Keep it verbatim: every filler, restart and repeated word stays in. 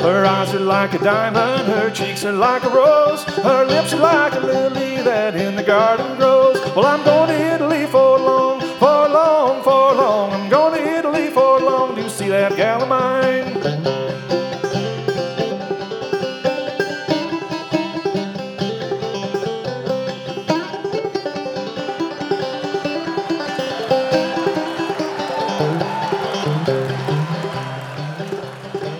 Her eyes are like a diamond, her cheeks are like a rose, her lips are like a lily that in the garden grows. Well, I'm going